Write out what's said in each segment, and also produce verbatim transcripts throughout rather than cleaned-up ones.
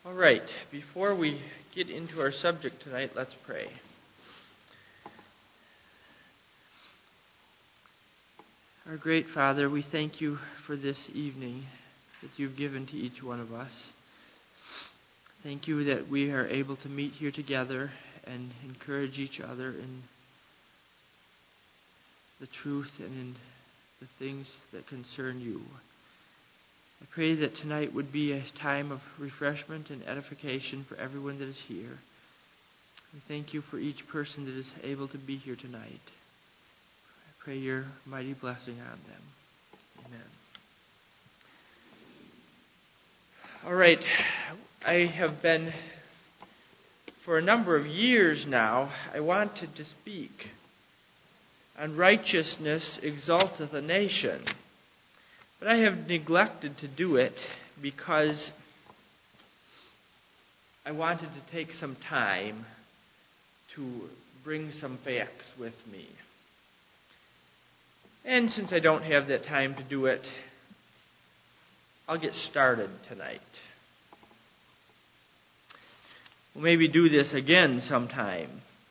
All right, before we get into our subject tonight, let's pray. Our great Father, we thank you for this evening that you've given to each one of us. Thank you that we are able to meet here together and encourage each other in the truth and in the things that concern you. I pray that tonight would be a time of refreshment and edification for everyone that is here. We thank you for each person that is able to be here tonight. I pray your mighty blessing on them. Amen. All right, I have been, for a number of years now, I wanted to speak on righteousness exalteth a nation. But I have neglected to do it because I wanted to take some time to bring some facts with me. And since I don't have that time to do it, I'll get started tonight. We'll maybe do this again sometime.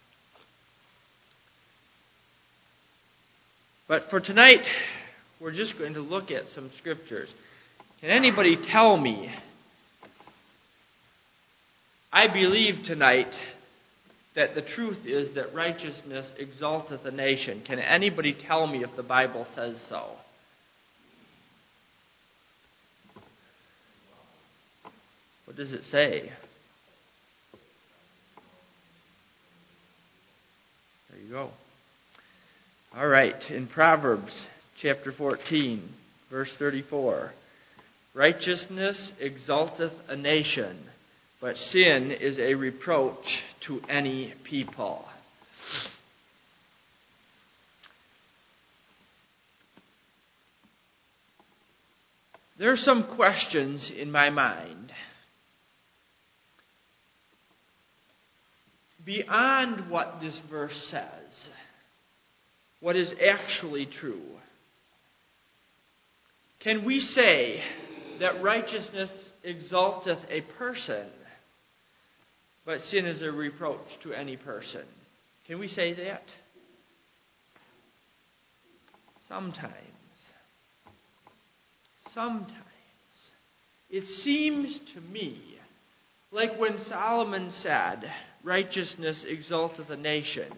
But for tonight, we're just going to look at some scriptures. Can anybody tell me? I believe tonight that the truth is that righteousness exalteth a nation. Can anybody tell me if the Bible says so? What does it say? There you go. All right, in Proverbs chapter fourteen, verse thirty-four. Righteousness exalteth a nation, but sin is a reproach to any people. There are some questions in my mind. Beyond what this verse says, what is actually true. Can we say that righteousness exalteth a person, but sin is a reproach to any person? Can we say that? Sometimes. Sometimes. It seems to me like when Solomon said, righteousness exalteth a nation,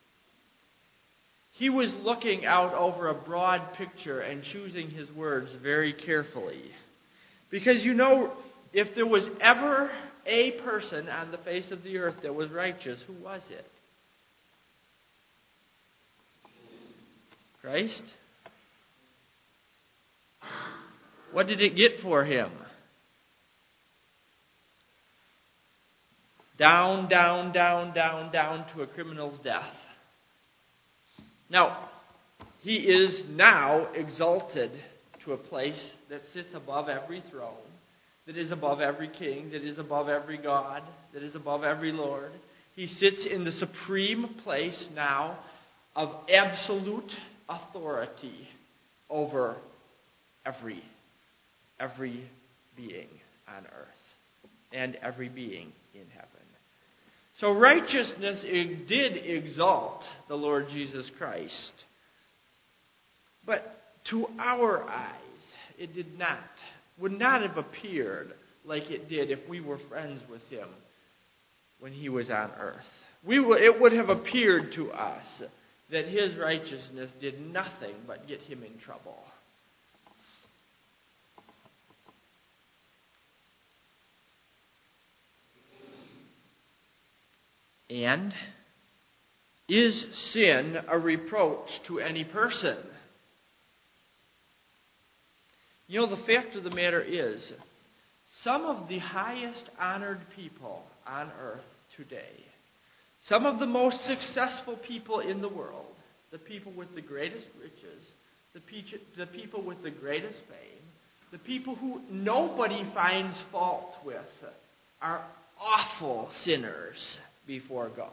he was looking out over a broad picture and choosing his words very carefully. Because you know, if there was ever a person on the face of the earth that was righteous, who was it? Christ? What did it get for him? Down, down, down, down, down to a criminal's death. Now, he is now exalted to a place that sits above every throne, that is above every king, that is above every God, that is above every Lord. He sits in the supreme place now of absolute authority over every, every being on earth and every being in heaven. So righteousness did exalt the Lord Jesus Christ. But to our eyes, it did not, would not have appeared like it did if we were friends with him when he was on earth. We would, it would have appeared to us that his righteousness did nothing but get him in trouble. And is sin a reproach to any person? You know, the fact of the matter is, some of the highest honored people on earth today, some of the most successful people in the world, the people with the greatest riches, the, pe- the people with the greatest fame, the people who nobody finds fault with, are awful sinners before God.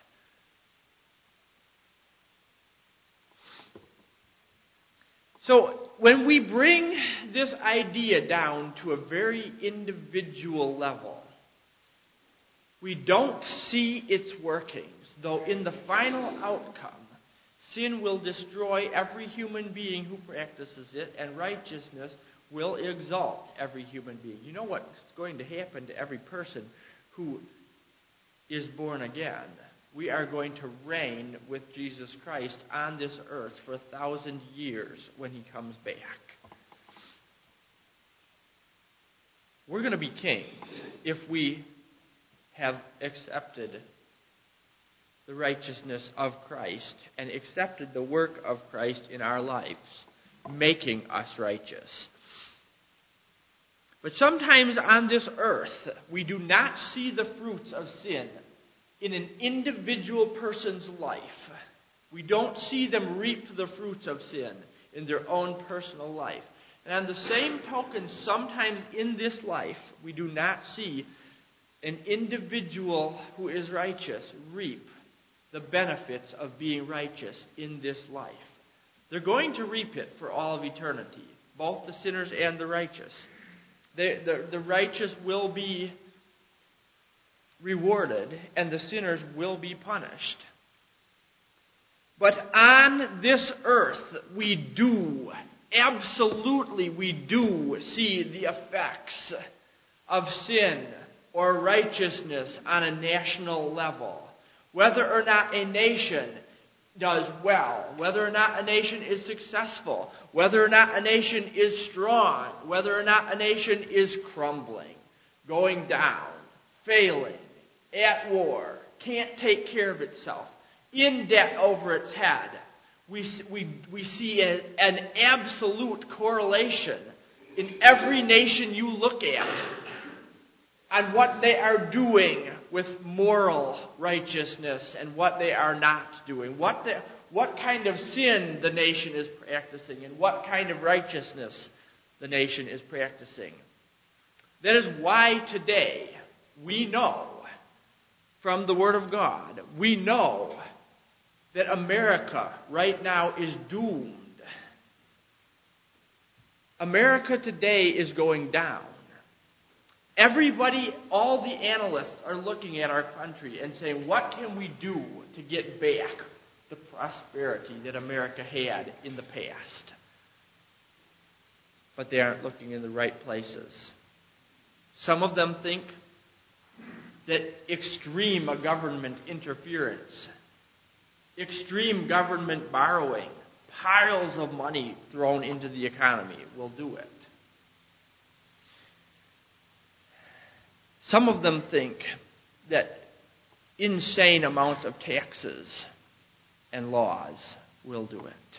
So when we bring this idea down to a very individual level, We don't see its workings, though in the final outcome, sin will destroy every human being who practices it, and righteousness will exalt every human being. You know what's going to happen to every person who is born again? We are going to reign with Jesus Christ on this earth for a thousand years when he comes back. We're going to be kings if we have accepted the righteousness of Christ and accepted the work of Christ in our lives, making us righteous. But sometimes on this earth, we do not see the fruits of sin in an individual person's life. We don't see them reap the fruits of sin in their own personal life. And on the same token, sometimes in this life, we do not see an individual who is righteous reap the benefits of being righteous in this life. They're going to reap it for all of eternity, both the sinners and the righteous. The, the, the righteous will be rewarded, and the sinners will be punished. But on this earth, we do, absolutely we do see the effects of sin or righteousness on a national level. Whether or not a nation does well, whether or not a nation is successful, whether or not a nation is strong, whether or not a nation is crumbling, going down, failing, at war, can't take care of itself, in debt over its head, we, we, we see a, an absolute correlation in every nation you look at on what they are doing with moral righteousness and what they are not doing. What the, what kind of sin the nation is practicing and what kind of righteousness the nation is practicing. That is why today we know from the Word of God, we know that America right now is doomed. America today is going down. Everybody, all the analysts are looking at our country and saying, what can we do to get back the prosperity that America had in the past? But they aren't looking in the right places. Some of them think that extreme government interference, extreme government borrowing, piles of money thrown into the economy will do it. Some of them think that insane amounts of taxes and laws will do it.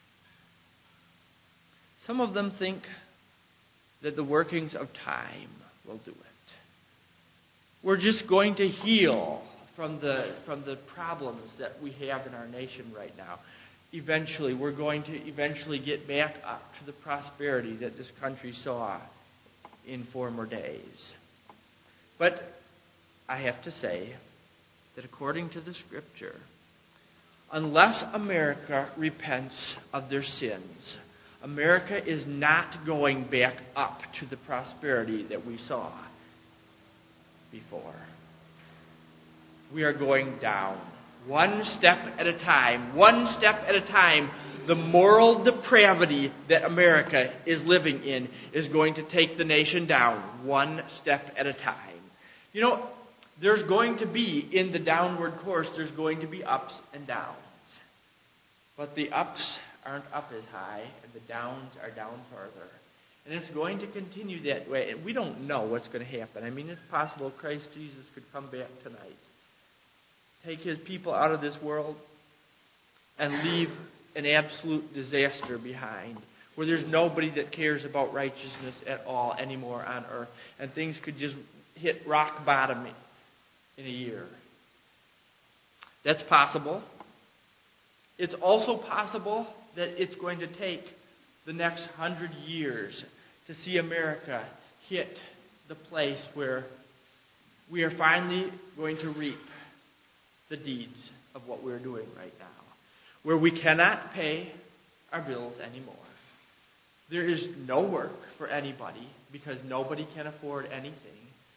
Some of them think that the workings of time will do it. We're just going to heal from the from the problems that we have in our nation right now. Eventually, we're going to eventually get back up to the prosperity that this country saw in former days. But I have to say that according to the Scripture, unless America repents of their sins, America is not going back up to the prosperity that we saw before. We are going down, one step at a time, one step at a time. The moral depravity that America is living in is going to take the nation down, one step at a time. You know, there's going to be, in the downward course, there's going to be ups and downs. But the ups aren't up as high, and the downs are down further. And it's going to continue that way. And we don't know what's going to happen. I mean, it's possible Christ Jesus could come back tonight, take his people out of this world, and leave an absolute disaster behind, where there's nobody that cares about righteousness at all anymore on earth. And things could just hit rock bottom in a year. That's possible. It's also possible that it's going to take the next hundred years to see America hit the place where we are finally going to reap the deeds of what we're doing right now, where we cannot pay our bills anymore. There is no work for anybody because nobody can afford anything.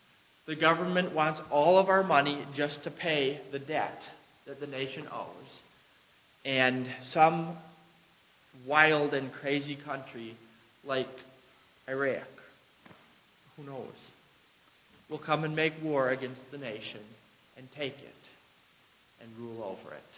The government wants all of our money just to pay the debt that the nation owes. And some wild and crazy country like Iraq, who knows, will come and make war against the nation and take it and rule over it.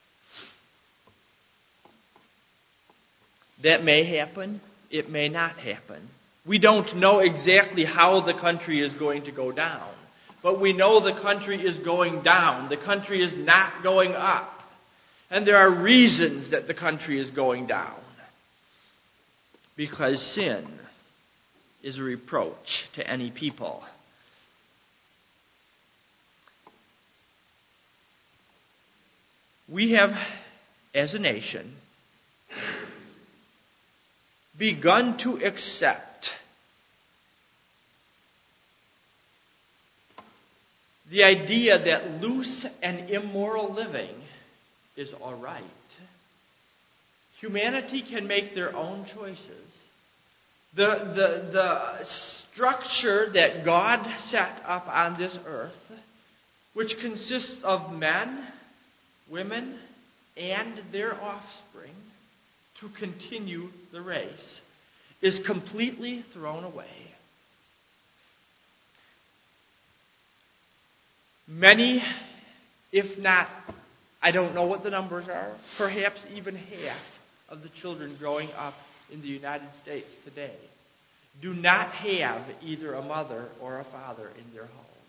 That may happen. It may not happen. We don't know exactly how the country is going to go down. But we know the country is going down. The country is not going up. And there are reasons that the country is going down. Because sin is a reproach to any people. We have, as a nation, begun to accept the idea that loose and immoral living is all right. Humanity can make their own choices. The, the, the structure that God set up on this earth, which consists of men, women, and their offspring, to continue the race, is completely thrown away. Many, if not, I don't know what the numbers are, perhaps even half of the children growing up in the United States today do not have either a mother or a father in their home.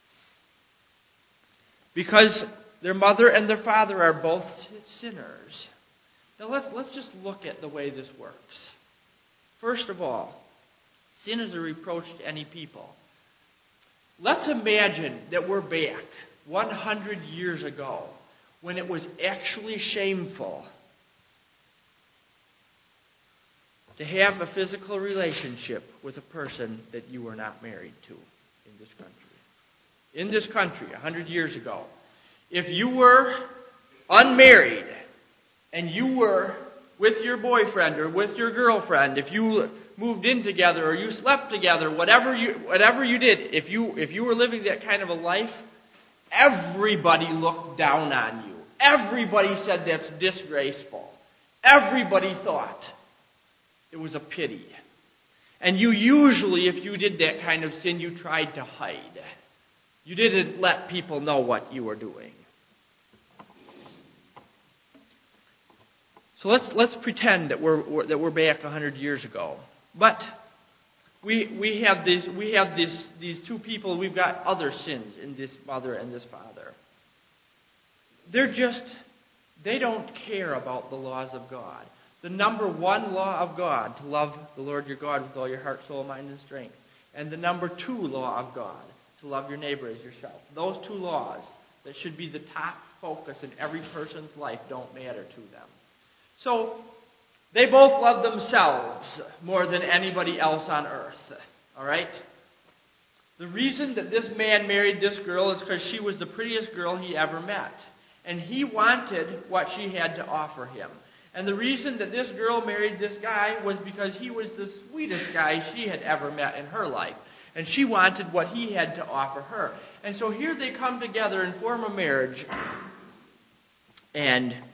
Because their mother and their father are both sinners. Now let's, let's just look at the way this works. First of all, sin is a reproach to any people. Let's imagine that we're back one hundred years ago when it was actually shameful to have a physical relationship with a person that you were not married to in this country. In this country, one hundred years ago, if you were unmarried and you were with your boyfriend or with your girlfriend, if you moved in together or you slept together, whatever you whatever you did, if you if you were living that kind of a life, everybody looked down on you. Everybody said that's disgraceful. Everybody thought it was a pity. And you usually, if you did that kind of sin, you tried to hide. You didn't let people know what you were doing. So let's let's pretend that we're, we're that we're back a hundred years ago. But we we have these we have these these two people. We've got other sins in this mother and this father. They're just they don't care about the laws of God. The number one law of God, to love the Lord your God with all your heart, soul, mind, and strength. And the number two law of God, to love your neighbor as yourself. Those two laws that should be the top focus in every person's life don't matter to them. So, they both love themselves more than anybody else on earth. All right? The reason that this man married this girl is because she was the prettiest girl he ever met. And he wanted what she had to offer him. And the reason that this girl married this guy was because he was the sweetest guy she had ever met in her life. And she wanted what he had to offer her. And so here they come together and form a marriage. And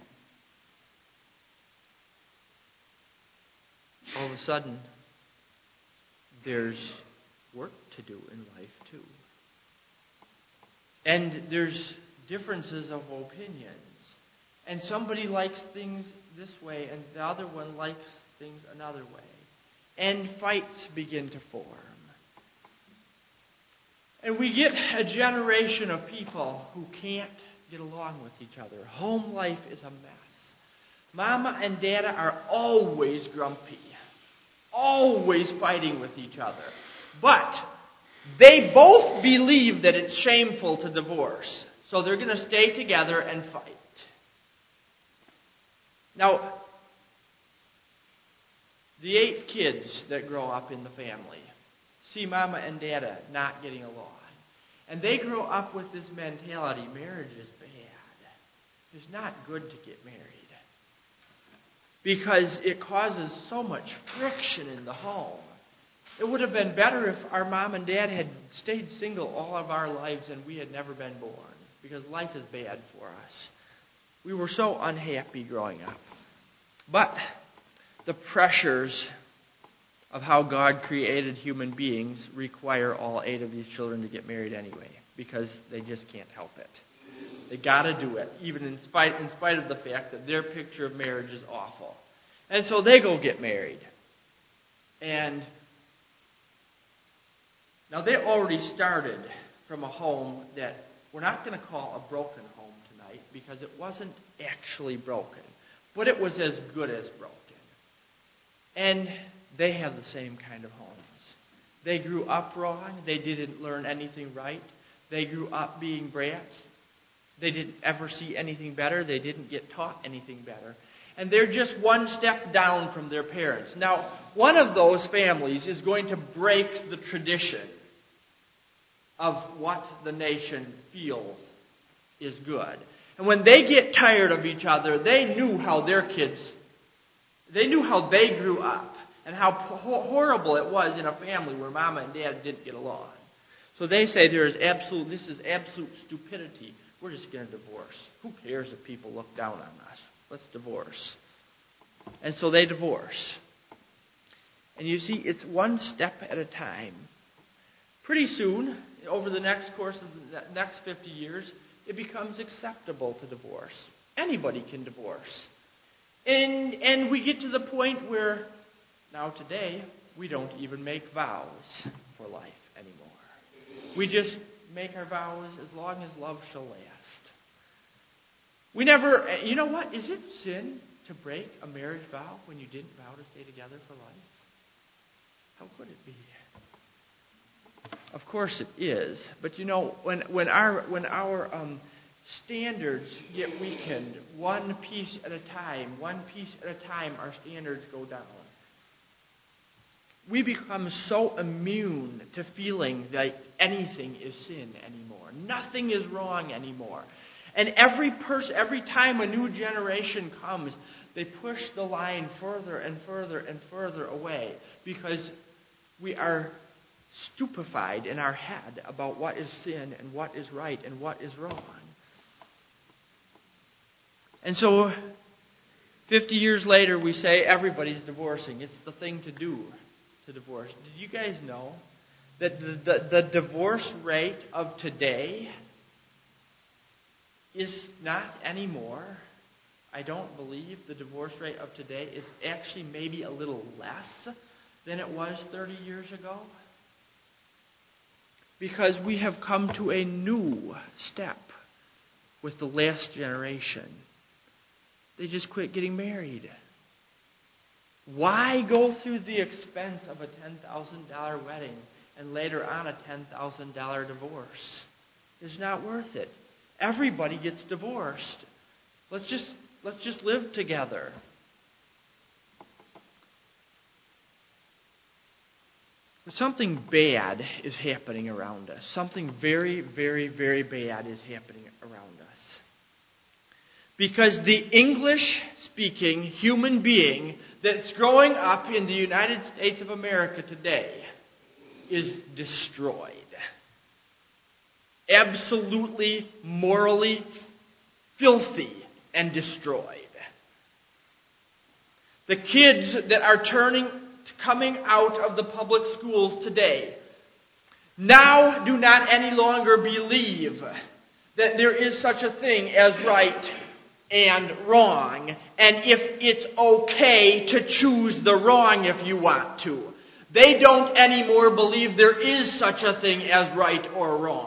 all of a sudden, there's work to do in life too. And there's differences of opinions. And somebody likes things this way, and the other one likes things another way. And fights begin to form. And we get a generation of people who can't get along with each other. Home life is a mess. Mama and Dada are always grumpy. Always fighting with each other. But they both believe that it's shameful to divorce. So they're going to stay together and fight. Now, the eight kids that grow up in the family see Mama and Dada not getting along. And they grow up with this mentality, marriage is bad. It's not good to get married. Because it causes so much friction in the home. It would have been better if our mom and dad had stayed single all of our lives and we had never been born, because life is bad for us. We were so unhappy growing up. But the pressures of how God created human beings require all eight of these children to get married anyway, because they just can't help it. They got to do it, even in spite in spite of the fact that their picture of marriage is awful. And so they go get married. And now they already started from a home that we're not going to call a broken home tonight, because it wasn't actually broken, but it was as good as broken. And they have the same kind of homes. They grew up wrong. They didn't learn anything right. They grew up being brats. They didn't ever see anything better. They didn't get taught anything better. And they're just one step down from their parents. Now, one of those families is going to break the tradition of what the nation feels is good. And when they get tired of each other, they knew how their kids, they knew how they grew up and how horrible it was in a family where mama and dad didn't get along. So they say there is absolute, this is absolute stupidity. We're just going to divorce. Who cares if people look down on us? Let's divorce. And so they divorce. And you see, it's one step at a time. Pretty soon, over the next course of the next fifty years, it becomes acceptable to divorce. Anybody can divorce. And, and we get to the point where, now today, we don't even make vows for life anymore. We just make our vows as long as love shall last. We never, you know what? Is it sin to break a marriage vow when you didn't vow to stay together for life? How could it be? Of course it is. But you know, when when our when our um, standards get weakened, one piece at a time, one piece at a time, our standards go down. We become so immune to feeling that anything is sin anymore. Nothing is wrong anymore. And every person, every time a new generation comes, they push the line further and further and further away, because we are stupefied in our head about what is sin and what is right and what is wrong. And so, fifty years later, we say everybody's divorcing. It's the thing to do to divorce. Did you guys know that the, the, the divorce rate of today is not anymore? I don't believe the divorce rate of today is actually maybe a little less than it was thirty years ago. Because we have come to a new step with the last generation. They just quit getting married. Why go through the expense of a ten thousand dollars wedding and later on a ten thousand dollars divorce? It's not worth it. Everybody gets divorced. Let's just let's just live together. But something bad is happening around us. Something very, very, very bad is happening around us. Because the English-speaking human being that's growing up in the United States of America today is destroyed. Absolutely, morally filthy and destroyed. The kids that are turning, coming out of the public schools today now do not any longer believe that there is such a thing as right and wrong, and if it's okay to choose the wrong if you want to. They don't anymore believe there is such a thing as right or wrong.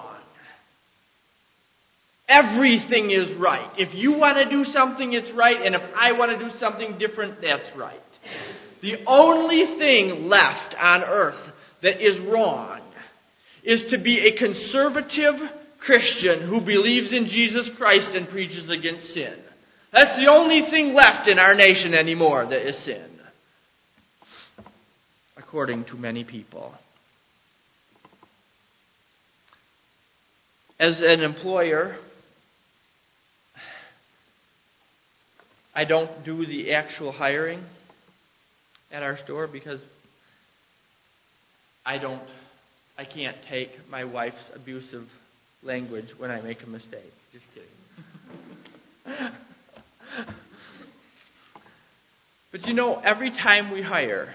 Everything is right. If you want to do something, it's right, and if I want to do something different, that's right. The only thing left on earth that is wrong is to be a conservative Christian who believes in Jesus Christ and preaches against sin. That's the only thing left in our nation anymore that is sin, according to many people. As an employer, I don't do the actual hiring at our store because I don't, I can't take my wife's abusive language when I make a mistake. Just kidding. But you know, every time we hire,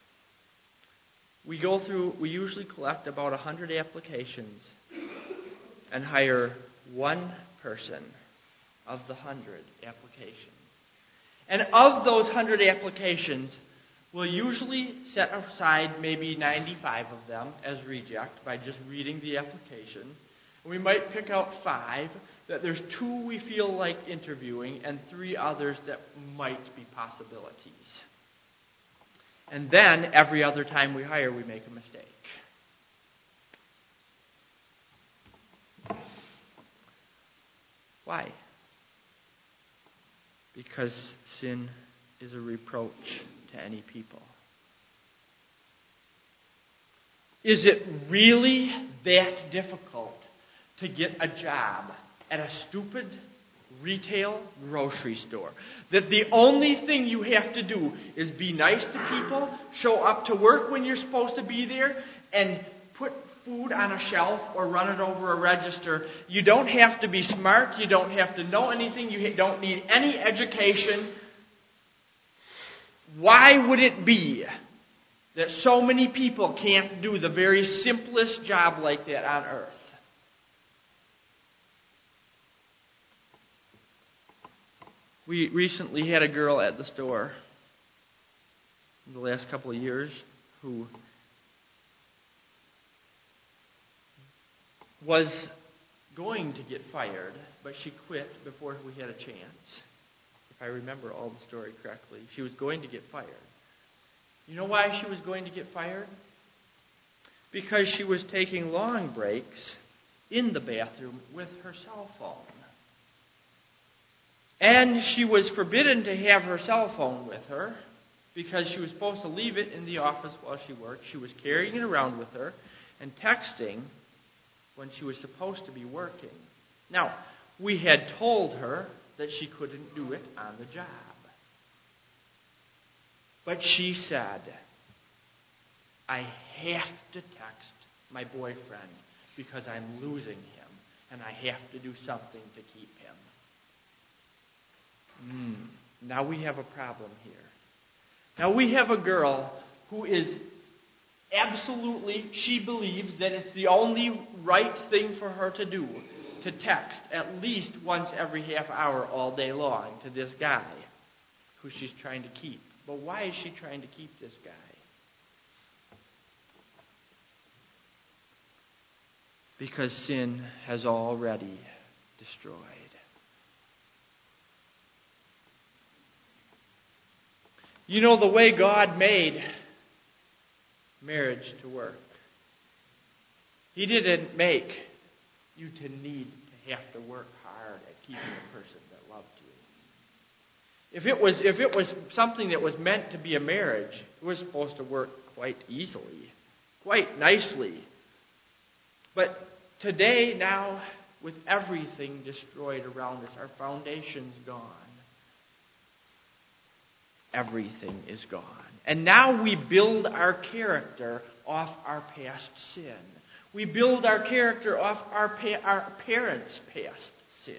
we go through, we usually collect about one hundred applications and hire one person of the one hundred applications. And of those one hundred applications, we'll usually set aside maybe ninety-five of them as reject by just reading the application. And we might pick out five, that there's two we feel like interviewing, and three others that might be possibilities. And then, every other time we hire, we make a mistake. Why? Because sin is a reproach to any people. Is it really that difficult to get a job at a stupid retail grocery store? That the only thing you have to do is be nice to people, show up to work when you're supposed to be there, and put food on a shelf or run it over a register. You don't have to be smart. You don't have to know anything. You don't need any education. Why would it be that so many people can't do the very simplest job like that on earth? We recently had a girl at the store in the last couple of years who was going to get fired, but she quit before we had a chance. If I remember all the story correctly, she was going to get fired. You know why she was going to get fired? Because she was taking long breaks in the bathroom with her cell phone. And she was forbidden to have her cell phone with her because she was supposed to leave it in the office while she worked. She was carrying it around with her and texting when she was supposed to be working. Now, we had told her that she couldn't do it on the job. But she said, I have to text my boyfriend because I'm losing him and I have to do something to keep him. Mm, now we have a problem here. Now we have a girl who is absolutely, she believes that it's the only right thing for her to do, to text at least once every half hour all day long to this guy who she's trying to keep. But why is she trying to keep this guy? Because sin has already destroyed. You know, the way God made marriage to work, He didn't make you to need to have to work hard at keeping a person that loved you. If it was, if it was something that was meant to be a marriage, it was supposed to work quite easily, quite nicely. But today, now, with everything destroyed around us, our foundation's gone. Everything is gone. And now we build our character off our past sin. We build our character off our, pa- our parents' past sin.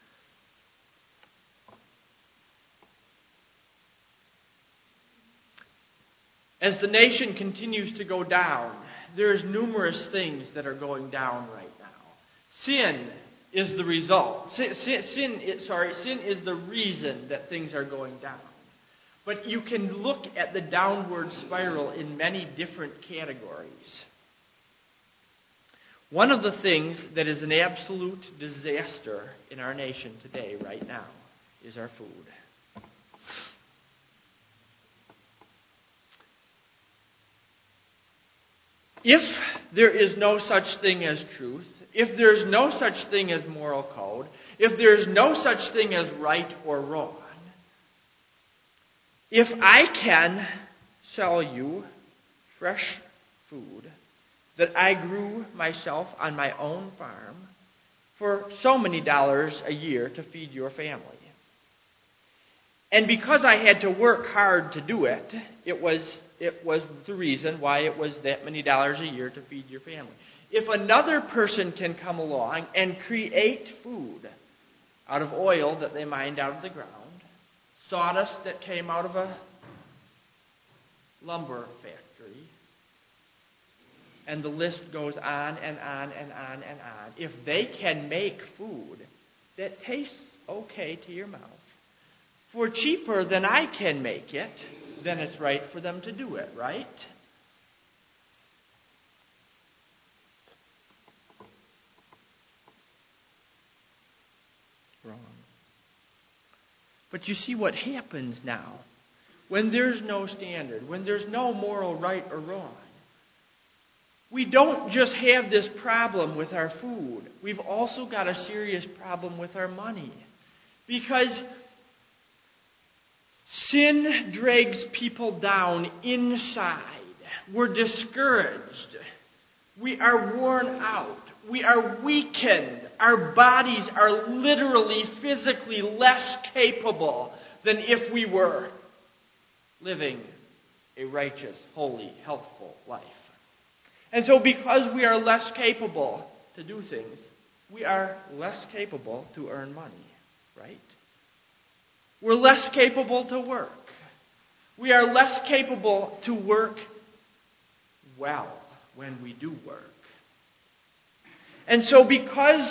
As the nation continues to go down, there's numerous things that are going down right now. Sin is the result. Sin, sin, sin, sorry, sin is the reason that things are going down. But you can look at the downward spiral in many different categories. One of the things that is an absolute disaster in our nation today, right now, is our food. If there is no such thing as truth, if there's no such thing as moral code, if there's no such thing as right or wrong, if I can sell you fresh food that I grew myself on my own farm for so many dollars a year to feed your family, and because I had to work hard to do it, it was it was the reason why it was that many dollars a year to feed your family. If another person can come along and create food out of oil that they mined out of the ground, sawdust that came out of a lumber factory, and the list goes on and on and on and on. If they can make food that tastes okay to your mouth for cheaper than I can make it, then it's right for them to do it, right? Wrong. But you see what happens now. When there's no standard, when there's no moral right or wrong, we don't just have this problem with our food. We've also got a serious problem with our money. Because sin drags people down inside. We're discouraged. We are worn out. We are weakened. Our bodies are literally, physically less capable than if we were living a righteous, holy, healthful life. And so because we are less capable to do things, we are less capable to earn money, right? We're less capable to work. We are less capable to work well when we do work. And so because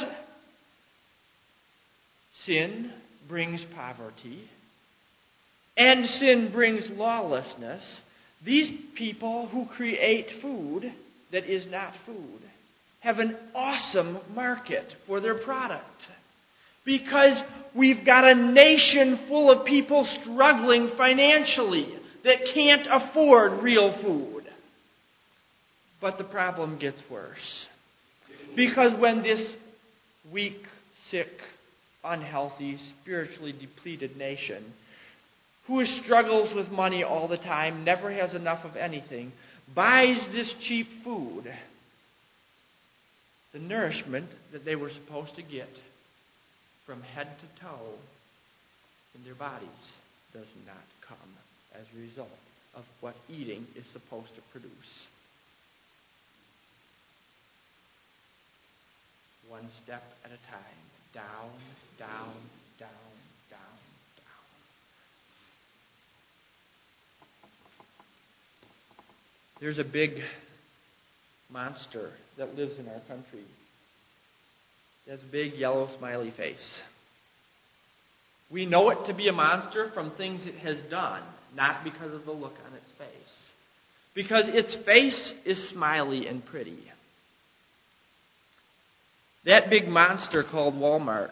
sin brings poverty and sin brings lawlessness, these people who create food that is not food have an awesome market for their product. Because we've got a nation full of people struggling financially that can't afford real food. But the problem gets worse. Because when this weak, sick, unhealthy, spiritually depleted nation, who struggles with money all the time, never has enough of anything, buys this cheap food, the nourishment that they were supposed to get from head to toe in their bodies does not come as a result of what eating is supposed to produce. One step at a time, down, down, down, down, down. There's a big monster that lives in our country. It has a big yellow smiley face. We know it to be a monster from things it has done, not because of the look on its face. Because its face is smiley and pretty. That big monster called Walmart,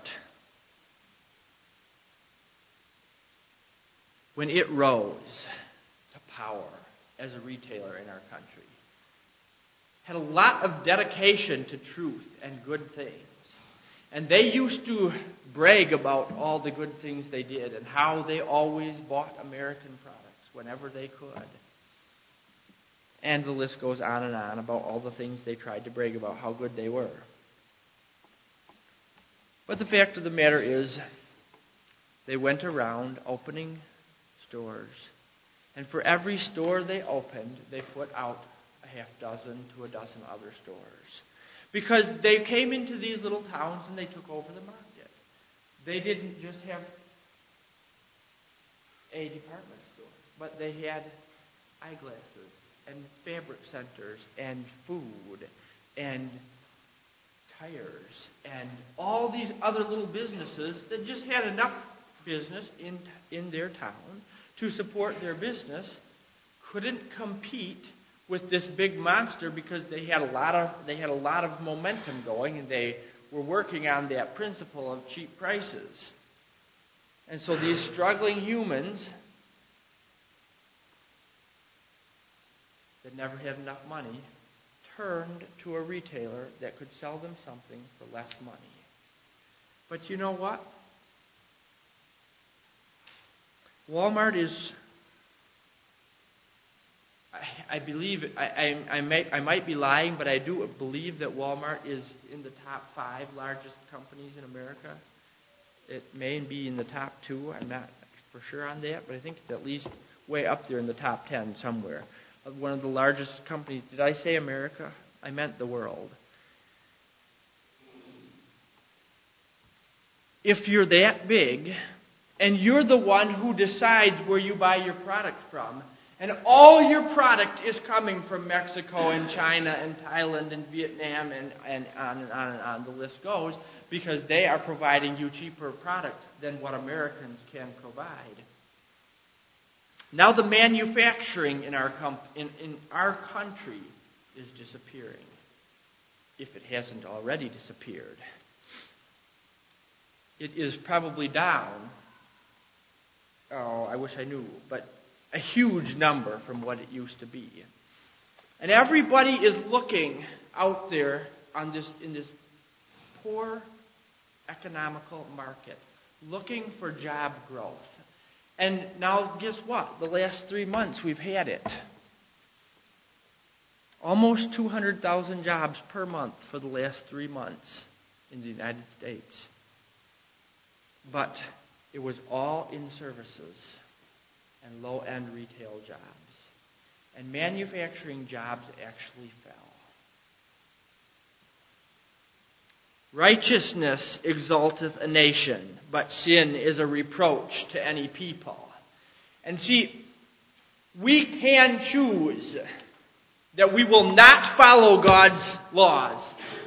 when it rose to power as a retailer in our country, had a lot of dedication to truth and good things. And they used to brag about all the good things they did and how they always bought American products whenever they could. And the list goes on and on about all the things they tried to brag about, how good they were. But the fact of the matter is, they went around opening stores. And for every store they opened, they put out a half dozen to a dozen other stores. Because they came into these little towns and they took over the market. They didn't just have a department store, but they had eyeglasses and fabric centers and food and tires and all these other little businesses that just had enough business in in their town to support their business, couldn't compete with this big monster because they had a lot of they had a lot of momentum going, and they were working on that principle of cheap prices. And so these struggling humans that never had enough money turned to a retailer that could sell them something for less money. But you know what? Walmart is, I, I believe, I, I, I, may, I might be lying, but I do believe that Walmart is in the top five largest companies in America. It may be in the top two. I'm not for sure on that, but I think it's at least way up there in the top ten somewhere. of one of the largest companies. Did I say America? I meant the world. If you're that big, and you're the one who decides where you buy your product from, and all your product is coming from Mexico and China and Thailand and Vietnam and, and on and on and on, the list goes, because they are providing you cheaper product than what Americans can provide. Now the manufacturing in our comp- in, in our country is disappearing, if it hasn't already disappeared. It is probably down, oh, I wish I knew, but a huge number from what it used to be. And everybody is looking out there on this in this poor economical market, looking for job growth. And now guess what? The last three months we've had it. Almost two hundred thousand jobs per month for the last three months in the United States. But it was all in services and low-end retail jobs. And manufacturing jobs actually fell. Righteousness exalteth a nation, but sin is a reproach to any people. And see, we can choose that we will not follow God's laws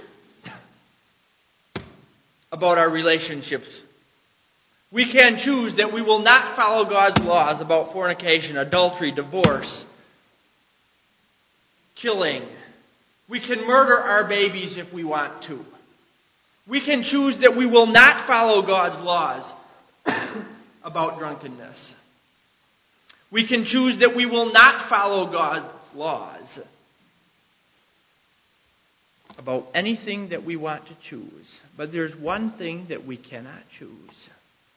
about our relationships. We can choose that we will not follow God's laws about fornication, adultery, divorce, killing. We can murder our babies if we want to. We can choose that we will not follow God's laws about drunkenness. We can choose that we will not follow God's laws about anything that we want to choose. But there's one thing that we cannot choose.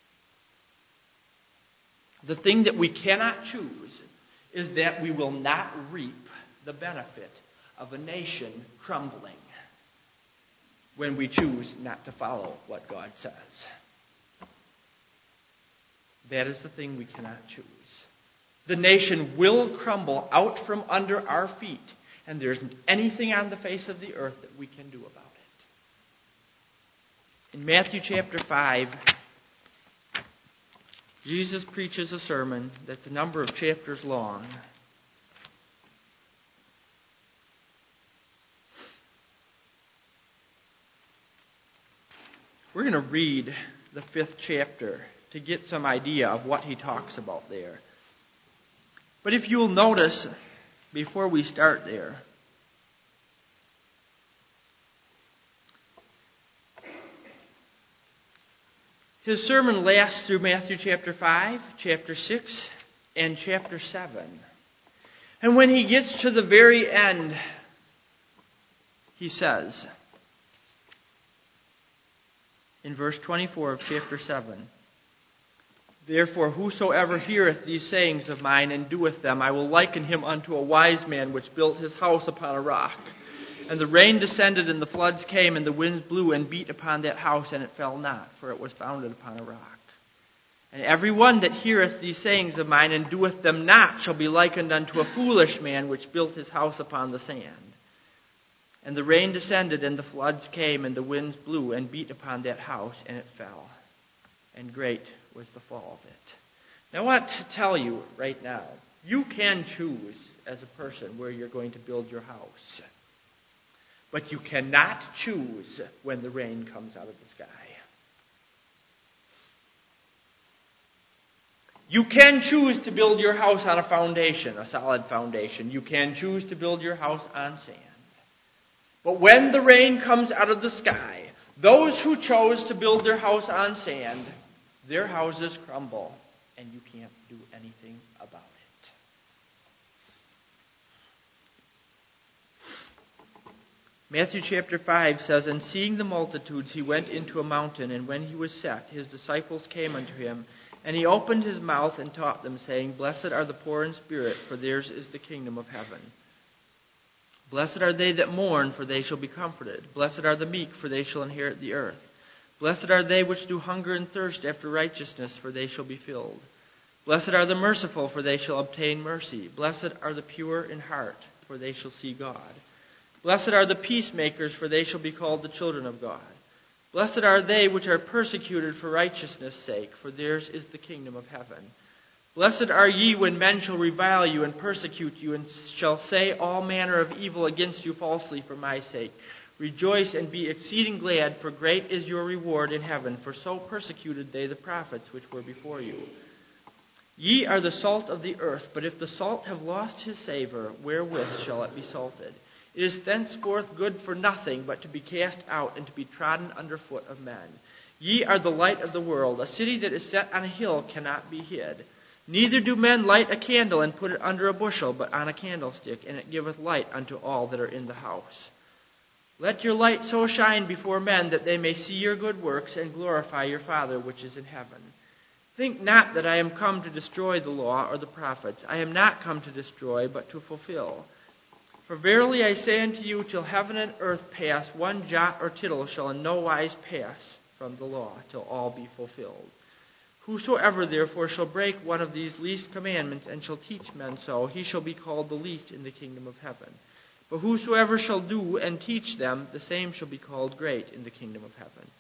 The thing that we cannot choose is that we will not reap the benefit of a nation crumbling when we choose not to follow what God says. That is the thing we cannot choose. The nation will crumble out from under our feet, and there isn't anything on the face of the earth that we can do about it. In Matthew chapter five, Jesus preaches a sermon that's a number of chapters long. We're going to read the fifth chapter to get some idea of what he talks about there. But if you'll notice, before we start there, his sermon lasts through Matthew chapter five, chapter six, and chapter seven. And when he gets to the very end, he says, in verse twenty-four of chapter seven, "Therefore whosoever heareth these sayings of mine and doeth them, I will liken him unto a wise man which built his house upon a rock. And the rain descended, and the floods came, and the winds blew and beat upon that house, and it fell not, for it was founded upon a rock. And every one that heareth these sayings of mine and doeth them not shall be likened unto a foolish man which built his house upon the sand. And the rain descended, and the floods came, and the winds blew and beat upon that house, and it fell. And great was the fall of it." Now I want to tell you right now, you can choose as a person where you're going to build your house. But you cannot choose when the rain comes out of the sky. You can choose to build your house on a foundation, a solid foundation. You can choose to build your house on sand. But when the rain comes out of the sky, those who chose to build their house on sand, their houses crumble, and you can't do anything about it. Matthew chapter five says, "And seeing the multitudes, he went into a mountain, and when he was set, his disciples came unto him, and he opened his mouth and taught them, saying, Blessed are the poor in spirit, for theirs is the kingdom of heaven. Blessed are they that mourn, for they shall be comforted. Blessed are the meek, for they shall inherit the earth. Blessed are they which do hunger and thirst after righteousness, for they shall be filled. Blessed are the merciful, for they shall obtain mercy. Blessed are the pure in heart, for they shall see God. Blessed are the peacemakers, for they shall be called the children of God. Blessed are they which are persecuted for righteousness' sake, for theirs is the kingdom of heaven. Blessed are ye when men shall revile you and persecute you, and shall say all manner of evil against you falsely for my sake. Rejoice and be exceeding glad, for great is your reward in heaven, for so persecuted they the prophets which were before you. Ye are the salt of the earth, but if the salt have lost his savor, wherewith shall it be salted? It is thenceforth good for nothing, but to be cast out and to be trodden under foot of men. Ye are the light of the world. A city that is set on a hill cannot be hid. Neither do men light a candle and put it under a bushel, but on a candlestick, and it giveth light unto all that are in the house. Let your light so shine before men that they may see your good works and glorify your Father which is in heaven. Think not that I am come to destroy the law or the prophets. I am not come to destroy, but to fulfill. For verily I say unto you, till heaven and earth pass, one jot or tittle shall in no wise pass from the law, till all be fulfilled. Whosoever therefore shall break one of these least commandments, and shall teach men so, he shall be called the least in the kingdom of heaven. But whosoever shall do and teach them, the same shall be called great in the kingdom of heaven.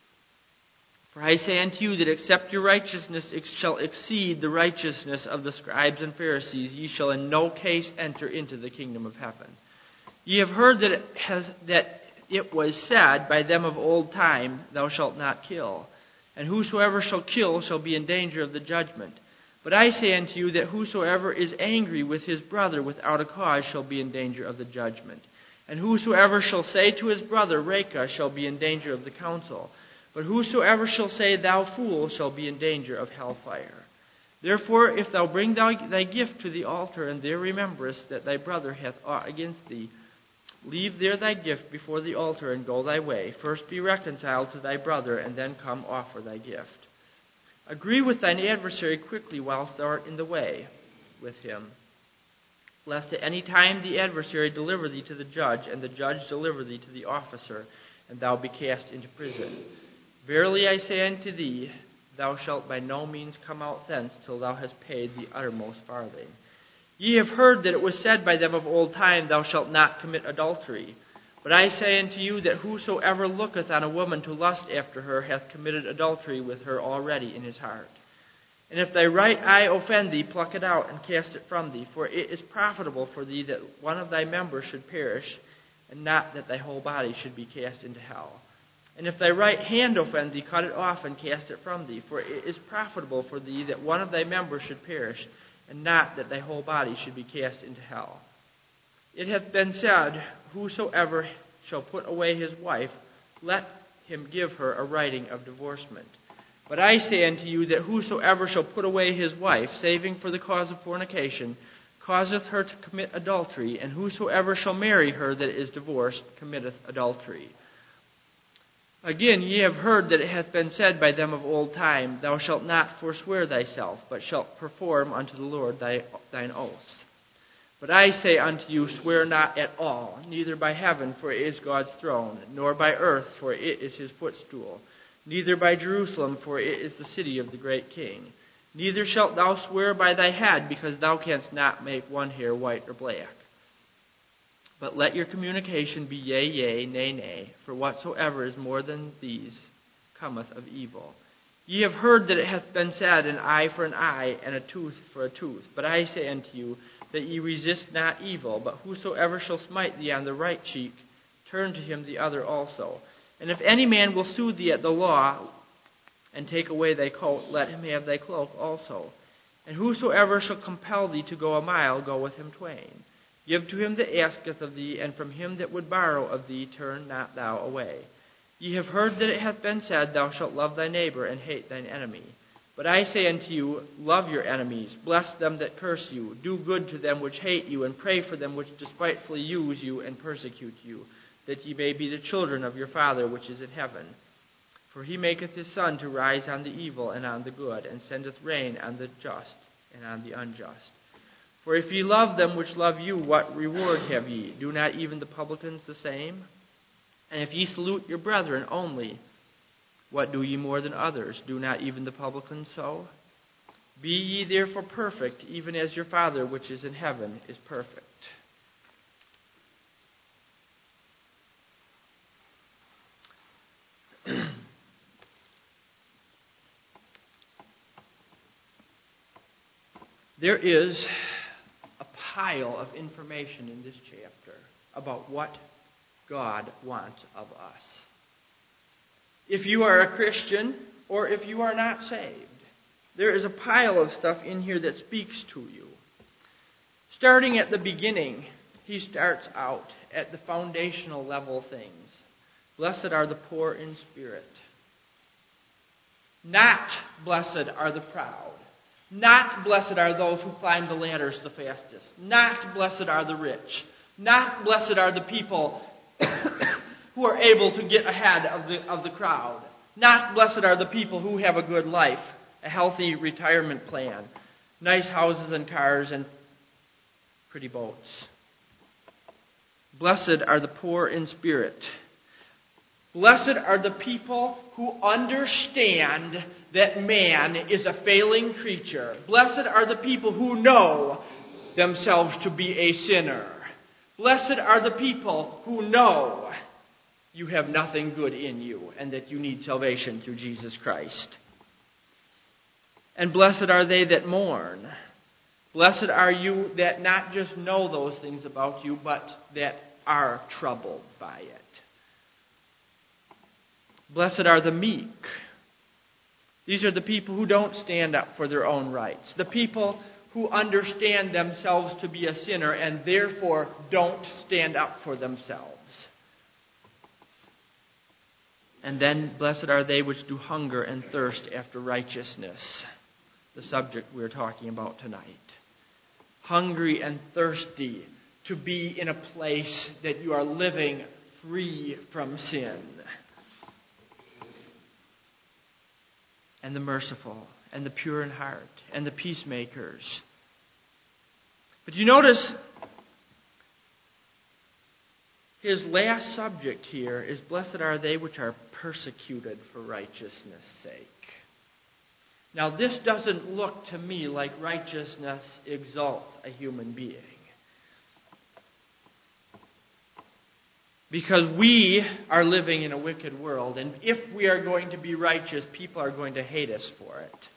For I say unto you that except your righteousness shall exceed the righteousness of the scribes and Pharisees, ye shall in no case enter into the kingdom of heaven. Ye have heard that it, has, that it was said by them of old time, Thou shalt not kill. And whosoever shall kill shall be in danger of the judgment. But I say unto you that whosoever is angry with his brother without a cause shall be in danger of the judgment. And whosoever shall say to his brother, Raca, shall be in danger of the council. But whosoever shall say, Thou fool, shall be in danger of hellfire. Therefore, if thou bring thy, thy gift to the altar, and there rememberest that thy brother hath aught against thee, leave there thy gift before the altar, and go thy way. First be reconciled to thy brother, and then come offer thy gift. Agree with thine adversary quickly whilst thou art in the way with him, lest at any time the adversary deliver thee to the judge, and the judge deliver thee to the officer, and thou be cast into prison. Verily I say unto thee, thou shalt by no means come out thence till thou hast paid the uttermost farthing. Ye have heard that it was said by them of old time, Thou shalt not commit adultery. But I say unto you that whosoever looketh on a woman to lust after her hath committed adultery with her already in his heart. And if thy right eye offend thee, pluck it out and cast it from thee, for it is profitable for thee that one of thy members should perish, and not that thy whole body should be cast into hell. And if thy right hand offend thee, cut it off and cast it from thee, for it is profitable for thee that one of thy members should perish, and not that thy whole body should be cast into hell. It hath been said, Whosoever shall put away his wife, let him give her a writing of divorcement. But I say unto you that whosoever shall put away his wife, saving for the cause of fornication, causeth her to commit adultery, and whosoever shall marry her that is divorced committeth adultery. Again, ye have heard that it hath been said by them of old time, Thou shalt not forswear thyself, but shalt perform unto the Lord thy, thine oaths. But I say unto you, swear not at all, neither by heaven, for it is God's throne, nor by earth, for it is his footstool, neither by Jerusalem, for it is the city of the great King. Neither shalt thou swear by thy head, because thou canst not make one hair white or black. But let your communication be yea, yea, nay, nay, for whatsoever is more than these cometh of evil. Ye have heard that it hath been said, An eye for an eye, and a tooth for a tooth. But I say unto you, that ye resist not evil, but whosoever shall smite thee on the right cheek, turn to him the other also. And if any man will sue thee at the law, and take away thy coat, let him have thy cloak also. And whosoever shall compel thee to go a mile, go with him twain. Give to him that asketh of thee, and from him that would borrow of thee turn not thou away. Ye have heard that it hath been said, Thou shalt love thy neighbor, and hate thine enemy. But I say unto you, love your enemies, bless them that curse you, do good to them which hate you, and pray for them which despitefully use you and persecute you, that ye may be the children of your Father which is in heaven. For he maketh his sun to rise on the evil and on the good, and sendeth rain on the just and on the unjust. For if ye love them which love you, what reward have ye? Do not even the publicans the same? And if ye salute your brethren only, what do ye more than others? Do not even the publicans so? Be ye therefore perfect, even as your Father which is in heaven is perfect. There is a pile of information in this chapter about what God wants of us. If you are a Christian or if you are not saved, there is a pile of stuff in here that speaks to you. Starting at the beginning, he starts out at the foundational level things. Blessed are the poor in spirit. Not blessed are the proud. Not blessed are those who climb the ladders the fastest. Not blessed are the rich. Not blessed are the people who are able to get ahead of the, of the crowd. Not blessed are the people who have a good life, a healthy retirement plan, nice houses and cars and pretty boats. Blessed are the poor in spirit. Blessed are the people who understand that man is a failing creature. Blessed are the people who know themselves to be a sinner. Blessed are the people who know you have nothing good in you and that you need salvation through Jesus Christ. And blessed are they that mourn. Blessed are you that not just know those things about you, but that are troubled by it. Blessed are the meek. These are the people who don't stand up for their own rights. The people who understand themselves to be a sinner and therefore don't stand up for themselves. And then, blessed are they which do hunger and thirst after righteousness. The subject we're talking about tonight. Hungry and thirsty to be in a place that you are living free from sin. And the merciful, and the pure in heart, and the peacemakers. But you notice his last subject here is, blessed are they which are persecuted for righteousness' sake. Now this doesn't look to me like righteousness exalts a human being. Because we are living in a wicked world, and if we are going to be righteous, people are going to hate us for it.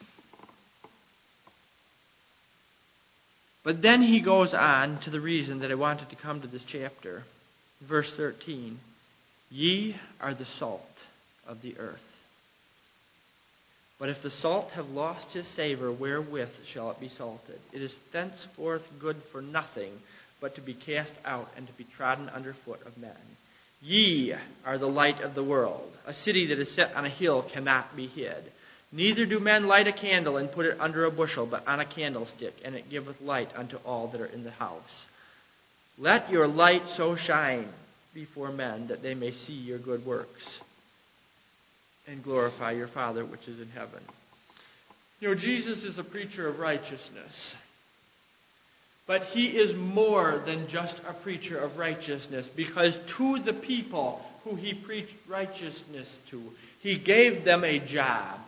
But then he goes on to the reason that I wanted to come to this chapter. Verse thirteen. Ye are the salt of the earth. But if the salt have lost his savor, wherewith shall it be salted? It is thenceforth good for nothing, but to be cast out and to be trodden under foot of men. Ye are the light of the world. A city that is set on a hill cannot be hid. Neither do men light a candle and put it under a bushel, but on a candlestick, and it giveth light unto all that are in the house. Let your light so shine before men that they may see your good works and glorify your Father which is in heaven. You know, Jesus is a preacher of righteousness. But he is more than just a preacher of righteousness, because to the people who he preached righteousness to, he gave them a job.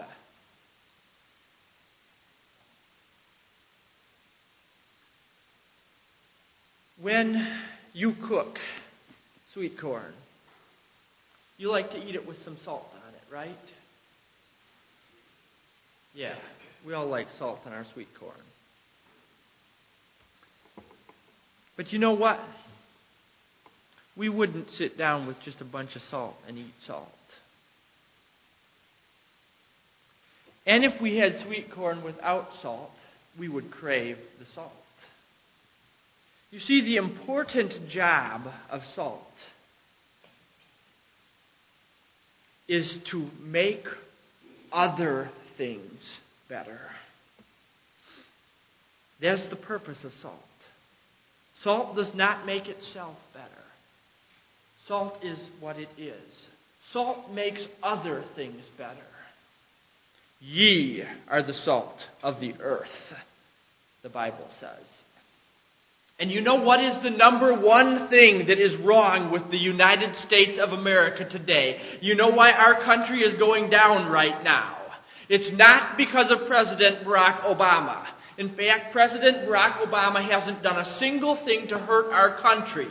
When you cook sweet corn, you like to eat it with some salt on it, right? Yeah, we all like salt on our sweet corn. But you know what? We wouldn't sit down with just a bunch of salt and eat salt. And if we had sweet corn without salt, we would crave the salt. You see, the important job of salt is to make other things better. That's the purpose of salt. Salt does not make itself better. Salt is what it is. Salt makes other things better. Ye are the salt of the earth, the Bible says. And you know what is the number one thing that is wrong with the United States of America today? You know why our country is going down right now? It's not because of President Barack Obama. In fact, President Barack Obama hasn't done a single thing to hurt our country.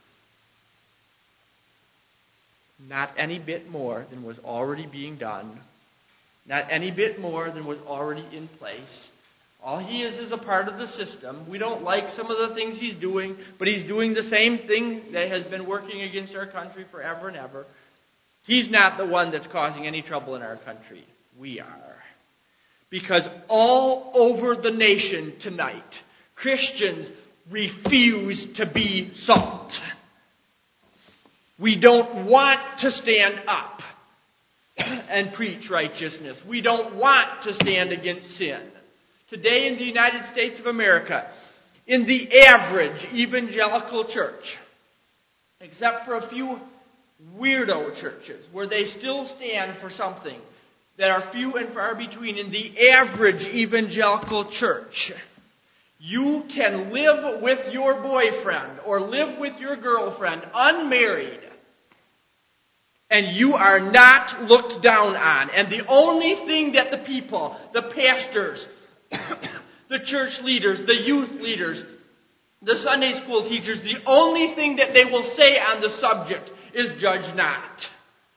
Not any bit more than was already being done. Not any bit more than was already in place. All he is is a part of the system. We don't like some of the things he's doing, but he's doing the same thing that has been working against our country forever and ever. He's not the one that's causing any trouble in our country. We are. Because all over the nation tonight, Christians refuse to be salt. We don't want to stand up and preach righteousness. We don't want to stand against sin. Today in the United States of America, in the average evangelical church, except for a few weirdo churches where they still stand for something that are few and far between, in the average evangelical church, you can live with your boyfriend or live with your girlfriend unmarried, and you are not looked down on. And the only thing that the people, the pastors, the church leaders, the youth leaders, the Sunday school teachers, the only thing that they will say on the subject is judge not.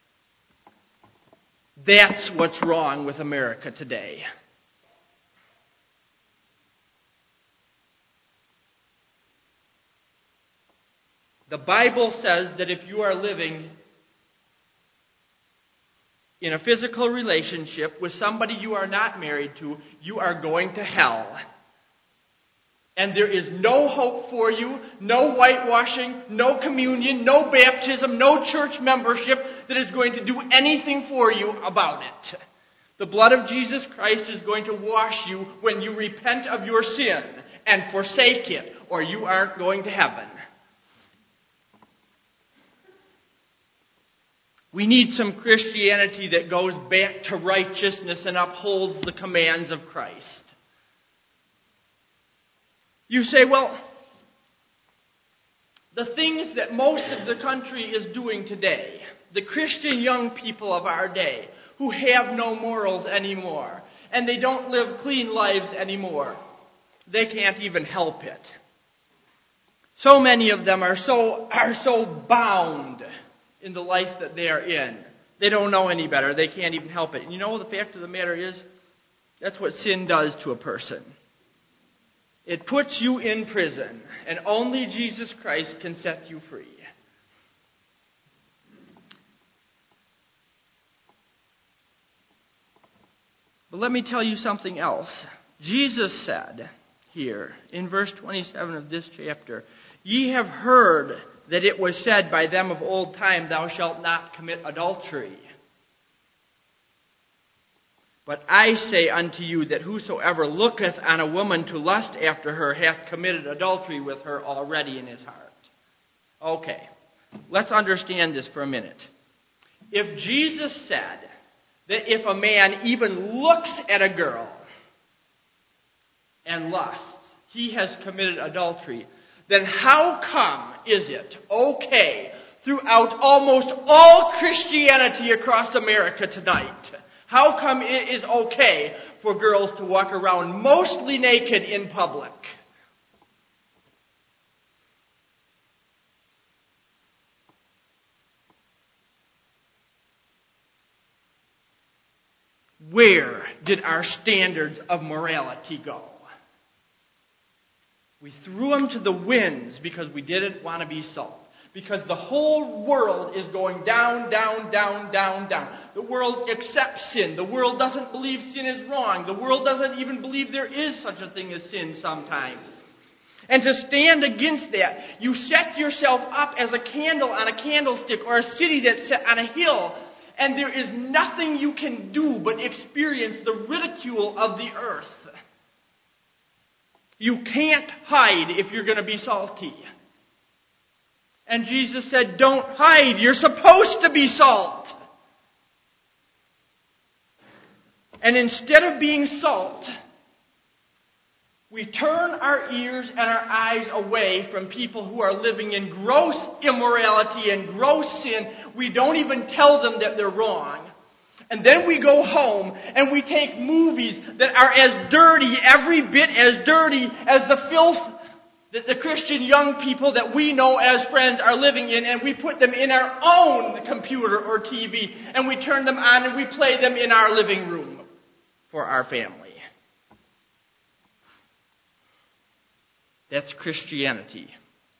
That's what's wrong with America today. The Bible says that if you are living in a physical relationship with somebody you are not married to, you are going to hell. And there is no hope for you, no whitewashing, no communion, no baptism, no church membership that is going to do anything for you about it. The blood of Jesus Christ is going to wash you when you repent of your sin and forsake it, or you aren't going to heaven. We need some Christianity that goes back to righteousness and upholds the commands of Christ. You say, well, the things that most of the country is doing today, the Christian young people of our day, who have no morals anymore, and they don't live clean lives anymore, they can't even help it. So many of them are so, are so bound in the life that they are in. They don't know any better. They can't even help it. And you know, the fact of the matter is, that's what sin does to a person. It puts you in prison, and only Jesus Christ can set you free. But let me tell you something else. Jesus said here in verse twenty-seven of this chapter, "Ye have heard that it was said by them of old time, Thou shalt not commit adultery. But I say unto you that whosoever looketh on a woman to lust after her hath committed adultery with her already in his heart." Okay, let's understand this for a minute. If Jesus said that if a man even looks at a girl and lusts, he has committed adultery, then how come is it okay throughout almost all Christianity across America tonight? How come it is okay for girls to walk around mostly naked in public? Where did our standards of morality go? We threw them to the winds because we didn't want to be salt. Because the whole world is going down, down, down, down, down. The world accepts sin. The world doesn't believe sin is wrong. The world doesn't even believe there is such a thing as sin sometimes. And to stand against that, you set yourself up as a candle on a candlestick or a city that's set on a hill, and there is nothing you can do but experience the ridicule of the earth. You can't hide if you're going to be salty. And Jesus said, don't hide. You're supposed to be salt. And instead of being salt, we turn our ears and our eyes away from people who are living in gross immorality and gross sin. We don't even tell them that they're wrong. And then we go home and we take movies that are as dirty, every bit as dirty as the filth that the Christian young people that we know as friends are living in, and we put them in our own computer or T V, and we turn them on and we play them in our living room for our family. That's Christianity.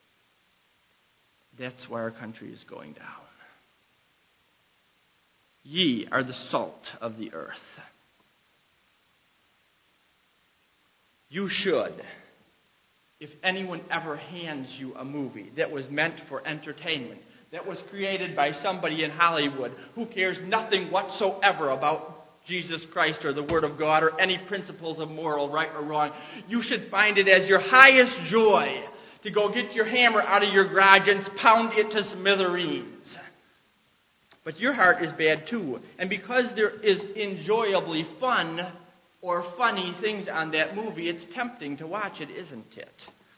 That's why our country is going down. Ye are the salt of the earth. You should, if anyone ever hands you a movie that was meant for entertainment, that was created by somebody in Hollywood who cares nothing whatsoever about Jesus Christ or the Word of God or any principles of moral right or wrong, you should find it as your highest joy to go get your hammer out of your garage and pound it to smithereens. But your heart is bad too. And because there is enjoyably fun or funny things on that movie, it's tempting to watch it, isn't it?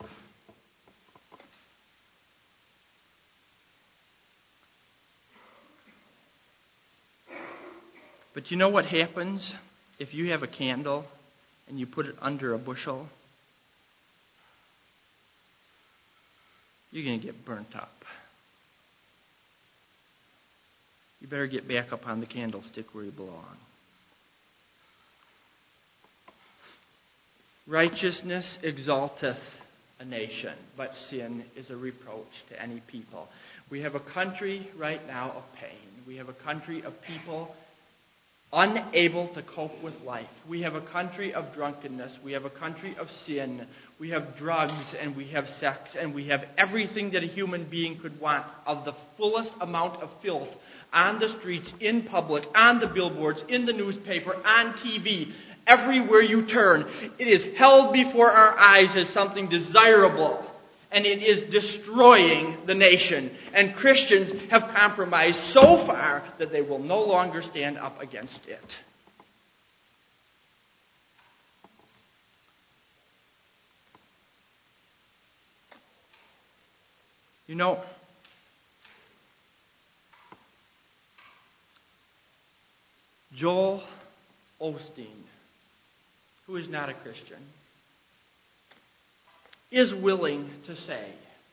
But you know what happens if you have a candle and you put it under a bushel? You're going to get burnt up. You better get back up on the candlestick where you belong. Righteousness exalteth a nation, but sin is a reproach to any people. We have a country right now of pain. We have a country of people unable to cope with life. We have a country of drunkenness. We have a country of sin. We have drugs and we have sex and we have everything that a human being could want of the fullest amount of filth on the streets, in public, on the billboards, in the newspaper, on T V. Everywhere you turn, it is held before our eyes as something desirable. And it is destroying the nation. And Christians have compromised so far that they will no longer stand up against it. You know, Joel Osteen, who is not a Christian, is willing to say,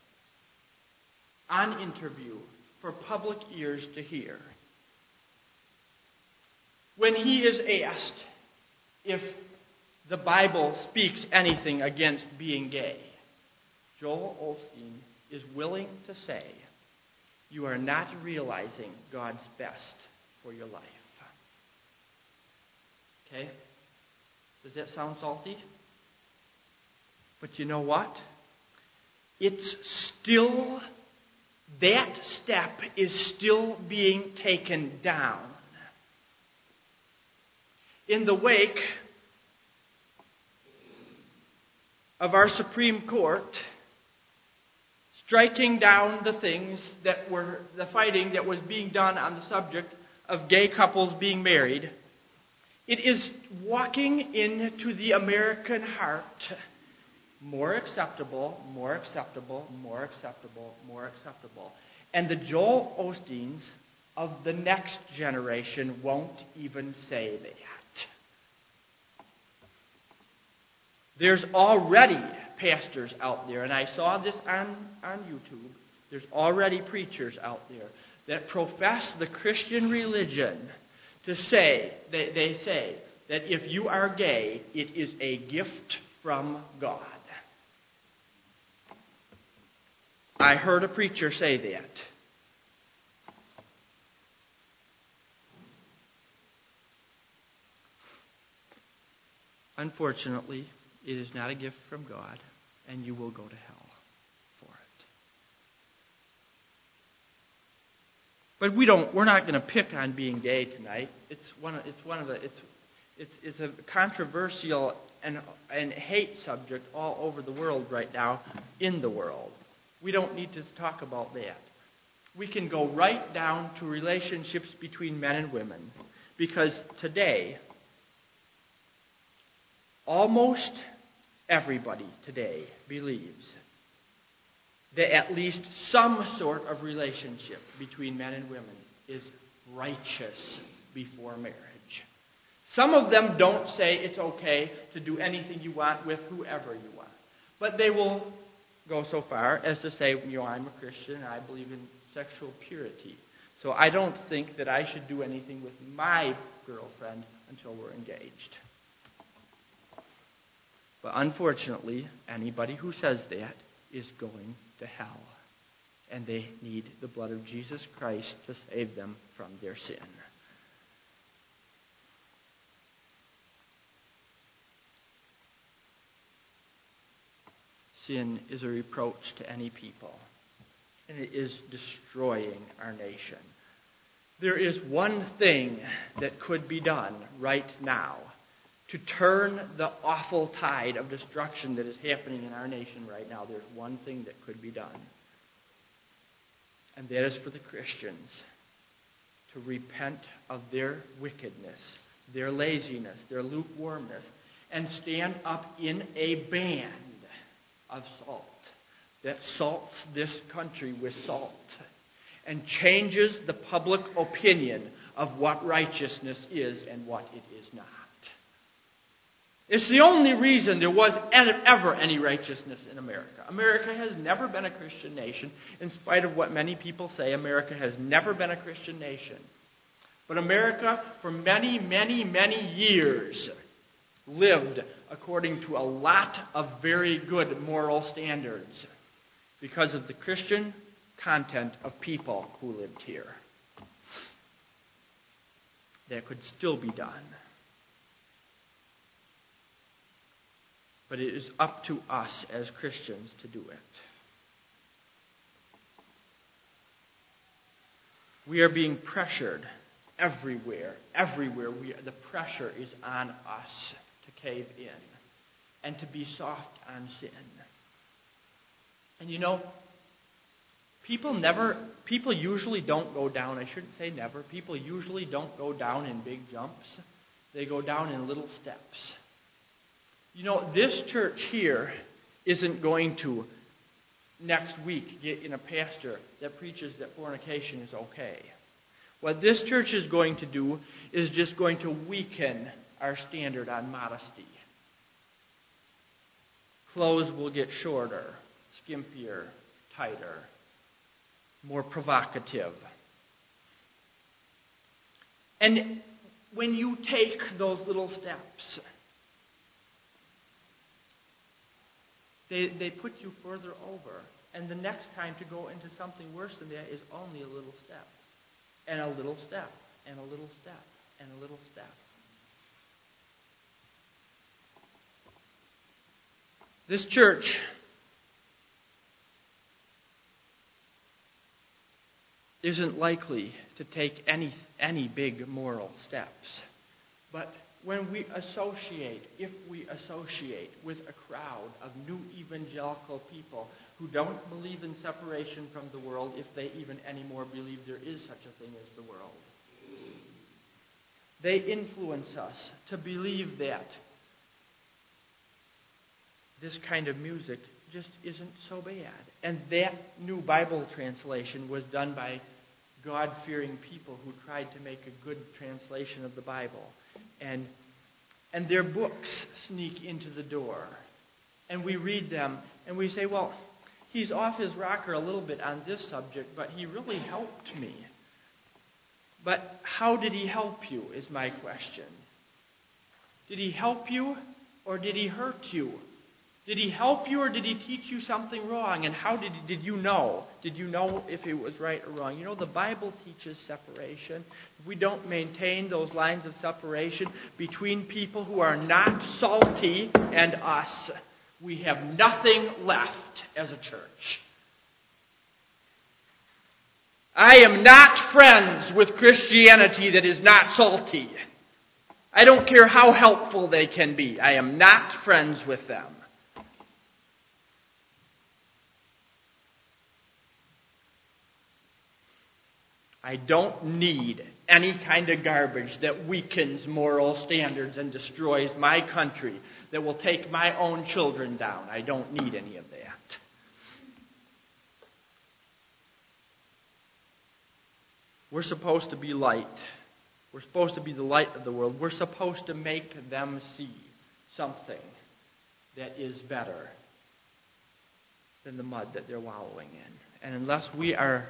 on interview for public ears to hear, when he is asked if the Bible speaks anything against being gay, Joel Osteen is willing to say, you are not realizing God's best for your life. Okay? Does that sound salty? But you know what? It's still, that step is still being taken down. In the wake of our Supreme Court striking down the things that were, the fighting that was being done on the subject of gay couples being married, it is walking into the American heart more acceptable, more acceptable, more acceptable, more acceptable. And the Joel Osteens of the next generation won't even say that. There's already pastors out there, and I saw this on, on YouTube, there's already preachers out there that profess the Christian religion to say, they, they say, that if you are gay, it is a gift from God. I heard a preacher say that. Unfortunately, it is not a gift from God, and you will go to hell for it. But we don't. We're not going to pick on being gay tonight. It's one. Of, it's one of the. It's. It's. It's a controversial and and hate subject all over the world right now. In the world, we don't need to talk about that. We can go right down to relationships between men and women, because today, almost everybody today believes that at least some sort of relationship between men and women is righteous before marriage. Some of them don't say it's okay to do anything you want with whoever you want. But they will go so far as to say, you know, I'm a Christian and I believe in sexual purity. So I don't think that I should do anything with my girlfriend until we're engaged. But unfortunately, anybody who says that is going to hell. And they need the blood of Jesus Christ to save them from their sin. Sin is a reproach to any people, and it is destroying our nation. There is one thing that could be done right now to turn the awful tide of destruction that is happening in our nation right now. There's one thing that could be done, and that is for the Christians to repent of their wickedness, their laziness, their lukewarmness, and stand up in a band of salt that salts this country with salt and changes the public opinion of what righteousness is and what it is not. It's the only reason there was ever any righteousness in America. America has never been a Christian nation. In spite of what many people say, America has never been a Christian nation. But America, for many, many, many years, lived according to a lot of very good moral standards because of the Christian content of people who lived here. That could still be done. But it is up to us as Christians to do it. We are being pressured everywhere. Everywhere. We, the pressure is on us to cave in and to be soft on sin. And you know, people never, people usually don't go down, I shouldn't say never, people usually don't go down in big jumps. They go down in little steps. You know, this church here isn't going to, next week, get in a pastor that preaches that fornication is okay. What this church is going to do is just going to weaken our standard on modesty. Clothes will get shorter, skimpier, tighter, more provocative. And when you take those little steps, they, they put you further over. And the next time to go into something worse than that is only a little step. And a little step, and a little step, and a little step. This church isn't likely to take any, any big moral steps. But when we associate, if we associate with a crowd of new evangelical people who don't believe in separation from the world, if they even anymore believe there is such a thing as the world, they influence us to believe that this kind of music just isn't so bad. And that new Bible translation was done by God-fearing people who tried to make a good translation of the Bible. And, and their books sneak into the door. And we read them, and we say, well, he's off his rocker a little bit on this subject, but he really helped me. But how did he help you, is my question. Did he help you, or did he hurt you? Did he help you, or did he teach you something wrong? And how did, did you know? Did you know if it was right or wrong? You know, the Bible teaches separation. If we don't maintain those lines of separation between people who are not salty and us, we have nothing left as a church. I am not friends with Christianity that is not salty. I don't care how helpful they can be. I am not friends with them. I don't need any kind of garbage that weakens moral standards and destroys my country, that will take my own children down. I don't need any of that. We're supposed to be light We're supposed to be the light of the world. We're supposed to make them see something that is better than the mud that they're wallowing in. And unless we are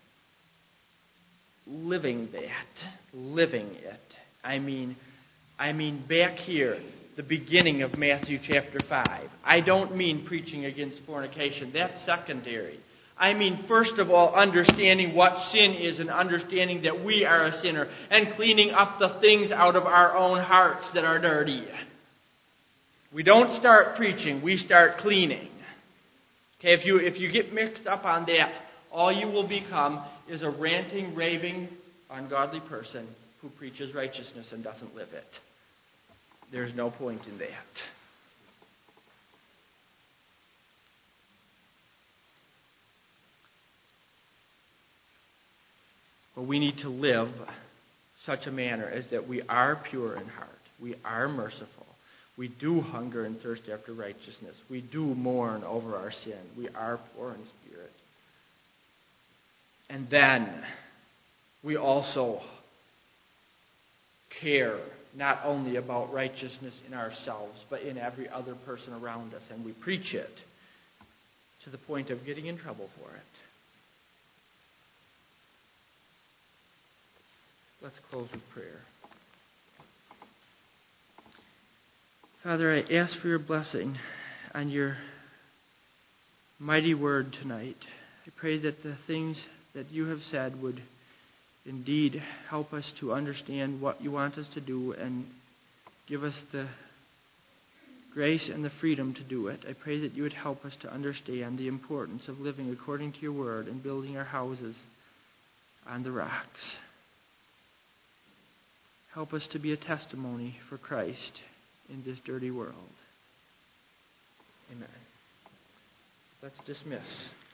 living that, living it, I mean, I mean back here, the beginning of Matthew chapter five. I don't mean preaching against fornication. That's secondary. I mean, first of all, understanding what sin is and understanding that we are a sinner and cleaning up the things out of our own hearts that are dirty. We don't start preaching, we start cleaning. Okay, if you if you get mixed up on that, all you will become is a ranting, raving, ungodly person who preaches righteousness and doesn't live it. There's no point in that. But we need to live such a manner as that we are pure in heart. We are merciful. We do hunger and thirst after righteousness. We do mourn over our sin. We are poor in spirit. And then we also care not only about righteousness in ourselves, but in every other person around us. And we preach it to the point of getting in trouble for it. Let's close with prayer. Father, I ask for your blessing on your mighty word tonight. I pray that the things that you have said would indeed help us to understand what you want us to do and give us the grace and the freedom to do it. I pray that you would help us to understand the importance of living according to your word and building our houses on the rocks. Help us to be a testimony for Christ in this dirty world. Amen. Let's dismiss.